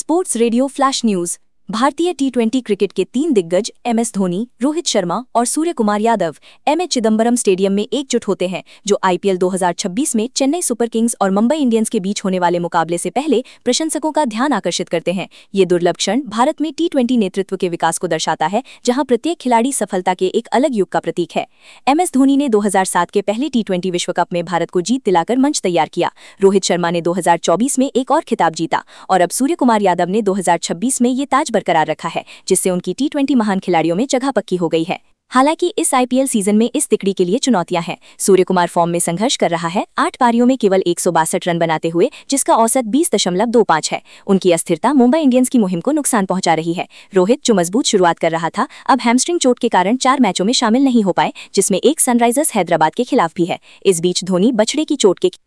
Sports radio flash news. भारतीय टी20 cricket के 3 दिग्गज MS धोनी, रोहित शर्मा और सूर्य कुमार यादव MS चिदंबरम स्टेडियम में एकजुट होते हैं, जो IPL 2026 में चेन्नई सुपर किंग्स और मुंबई इंडियंस के बीच होने वाले मुकाबले से पहले प्रशंसकों का ध्यान आकर्षित करते हैं। ये दुर्लभ क्षण भारत में टी20 नेतृत्व के विकास को दर्शाता है, जहां प्रत्येक खिलाड़ी सफलता के एक अलग युग का प्रतीक है। MS धोनी ने 2007 के पहले टी20 विश्व कप में भारत को जीत दिलाकर मंच तैयार किया। रोहित शर्मा ने 2024 में एक और खिताब जीता और अब सूर्य कुमार यादव ने 2026 में ये ताज बरकरार रखा है, जिससे उनकी टी20 महान खिलाड़ियों में जगह पक्की हो गई है। हालांकि इस IPL सीजन में इस तिकड़ी के लिए चुनौतियां हैं। सूर्य कुमार फॉर्म में संघर्ष कर रहा है, 8 पारियों में केवल 162 रन बनाते हुए, जिसका औसत 20.25 है। उनकी अस्थिरता मुंबई इंडियंस की मुहिम को नुकसान पहुंचा रही है। रोहित, जो मजबूत शुरुआत कर रहा था, अब हैमस्ट्रिंग चोट के कारण 4 मैचों में शामिल नहीं हो पाए, जिसमें एक सनराइजर्स हैदराबाद के खिलाफ भी है। इस बीच धोनी बछड़े की चोट के